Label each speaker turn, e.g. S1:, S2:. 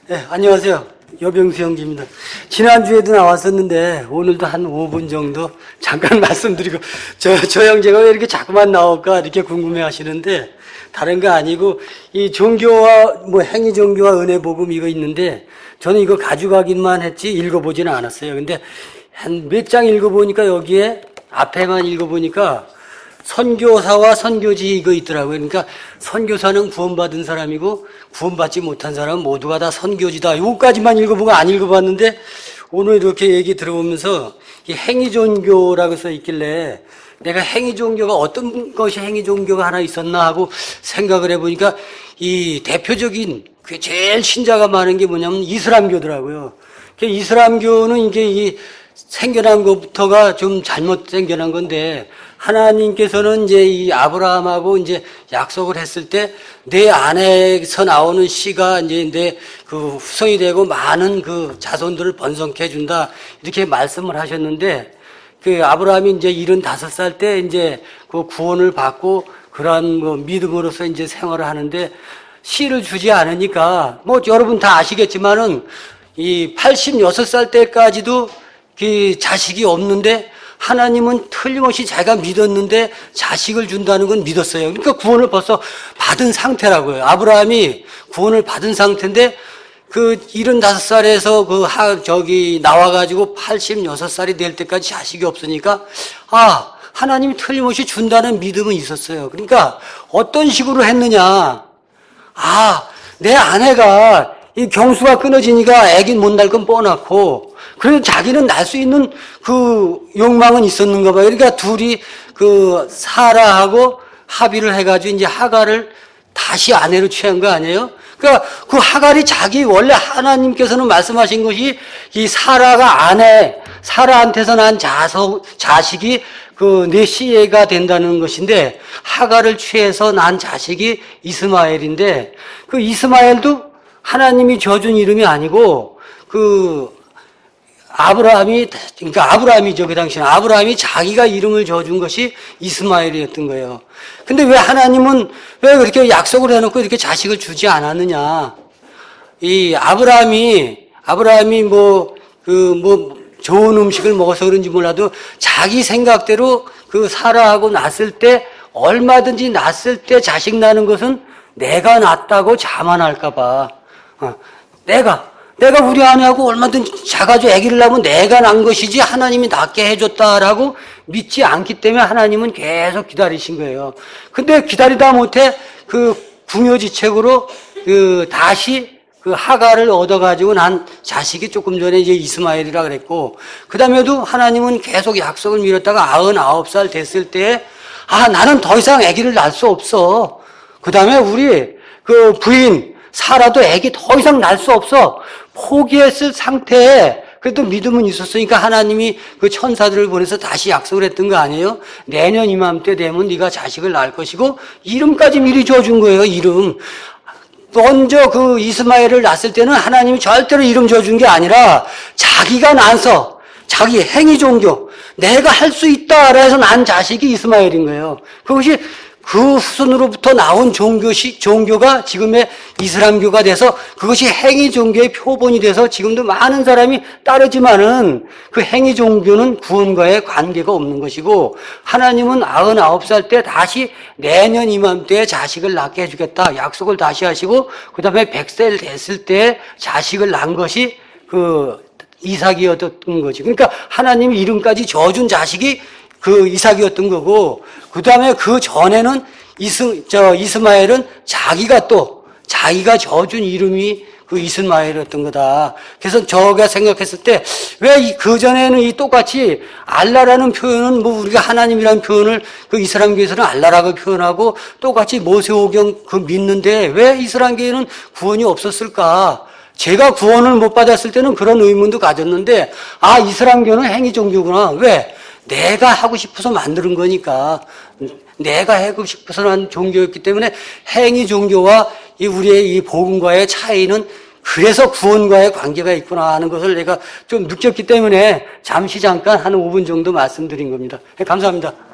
S1: 네, 안녕하세요. 여병수 형제입니다. 지난주에도 나왔었는데 오늘도 한 5분 정도 잠깐 말씀드리고 저 형제가 왜 이렇게 자꾸만 나올까 이렇게 궁금해 하시는데 다른 거 아니고 이 종교와 행위 종교와 은혜 복음 이거 있는데 저는 이거 가져가기만 했지 읽어보지는 않았어요. 근데 한 몇 장 읽어보니까 여기에 앞에만 읽어보니까 선교사와 선교지 이거 있더라고요. 그러니까 선교사는 구원받은 사람이고 구원받지 못한 사람은 모두가 다 선교지다. 요거까지만 읽어보고 안 읽어봤는데 오늘 이렇게 얘기 들어보면서 이 행위종교라고 써 있길래 내가 행위종교가 어떤 것이 행위종교가 하나 있었나 하고 생각을 해보니까 이 대표적인 그 제일 신자가 많은 게 뭐냐면 이슬람교더라고요. 이슬람교는 이게 이 생겨난 것부터가 좀 잘못 생겨난 건데 하나님께서는 이제 이 아브라함하고 이제 약속을 했을 때 내 안에서 나오는 씨가 이제 내 그 후손이 되고 많은 그 자손들을 번성케 해준다 이렇게 말씀을 하셨는데 그 아브라함이 이제 75살 때 이제 그 구원을 받고 그러한 뭐 믿음으로서 이제 생활을 하는데 씨를 주지 않으니까 뭐 여러분 다 아시겠지만은 이 86살 때까지도 그 자식이 없는데 하나님은 틀림없이 자기가 믿었는데 자식을 준다는 건 믿었어요. 그러니까 구원을 벌써 받은 상태라고요. 아브라함이 구원을 받은 상태인데 그 75살에서 나와가지고 86살이 될 때까지 자식이 없으니까 하나님이 틀림없이 준다는 믿음은 있었어요. 그러니까 어떤 식으로 했느냐. 내 아내가 이 경수가 끊어지니까 애긴 못 낳을 건 뻔하고 그래도 자기는 낳을 수 있는 그 욕망은 있었는가 봐요. 그러니까 둘이 그 사라하고 합의를 해가지고 이제 하갈을 다시 아내로 취한 거 아니에요? 그러니까 그 하갈이 자기 원래 하나님께서는 말씀하신 것이 이 사라한테서 난 자식이 그 내 씨가 된다는 것인데 하갈을 취해서 난 자식이 이스마엘인데 그 이스마엘도 하나님이 줘준 이름이 아니고 아브라함이죠. 그 당시에 아브라함이 자기가 이름을 줘준 것이 이스마엘이었던 거예요. 근데 왜 하나님은 왜 그렇게 약속을 해놓고 이렇게 자식을 주지 않았느냐? 이 아브라함이 좋은 음식을 먹어서 그런지 몰라도 자기 생각대로 그 사라하고 낳았을 때 얼마든지 낳았을 때 자식 낳는 것은 내가 낳았다고 자만할까봐. 내가 우리 아내하고 얼마든지 작아져 아기를 낳으면 내가 낳은 것이지 하나님이 낳게 해줬다라고 믿지 않기 때문에 하나님은 계속 기다리신 거예요. 근데 기다리다 못해 그 궁여지책으로 다시 그 하갈을 얻어가지고 난 자식이 조금 전에 이제 이스마엘이라 그랬고 그 다음에도 하나님은 계속 약속을 미뤘다가 99살 됐을 때 나는 더 이상 아기를 낳을 수 없어. 그 다음에 우리 그 부인 사라도 아기 더 이상 낳을 수 없어. 포기했을 상태에 그래도 믿음은 있었으니까 하나님이 그 천사들을 보내서 다시 약속을 했던 거 아니에요? 내년 이맘때 되면 네가 자식을 낳을 것이고 이름까지 미리 줘준 거예요. 이름. 먼저 그 이스마엘을 낳았을 때는 하나님이 절대로 이름 줘준 게 아니라 자기가 낳아서 자기 행위 종교 내가 할 수 있다라 해서 난 자식이 이스마엘인 거예요. 그것이 그 후손으로부터 나온 종교가 지금의 이슬람교가 돼서 그것이 행위 종교의 표본이 돼서 지금도 많은 사람이 따르지만은 그 행위 종교는 구원과의 관계가 없는 것이고 하나님은 99살 때 다시 내년 이맘때에 자식을 낳게 해주겠다 약속을 다시 하시고 그 다음에 100세 됐을 때 자식을 낳은 것이 그 이삭이었던 거지. 그러니까 하나님이 이름까지 줘준 자식이 그 이삭이었던 거고, 그 다음에 그 전에는 이스마엘은 자기가 져준 이름이 그 이스마엘이었던 거다. 그래서 저가 생각했을 때, 왜 그 전에는 이 똑같이 알라라는 표현은 우리가 하나님이라는 표현을 그 이슬람교에서는 알라라고 표현하고 똑같이 모세오경 믿는데 왜 이슬람교에는 구원이 없었을까? 제가 구원을 못 받았을 때는 그런 의문도 가졌는데, 이슬람교는 행위 종교구나. 왜? 내가 하고 싶어서 만드는 거니까 내가 하고 싶어서 한 종교였기 때문에 행위 종교와 우리의 이 복음과의 차이는 그래서 구원과의 관계가 있구나 하는 것을 내가 좀 느꼈기 때문에 잠깐 한 5분 정도 말씀드린 겁니다. 감사합니다.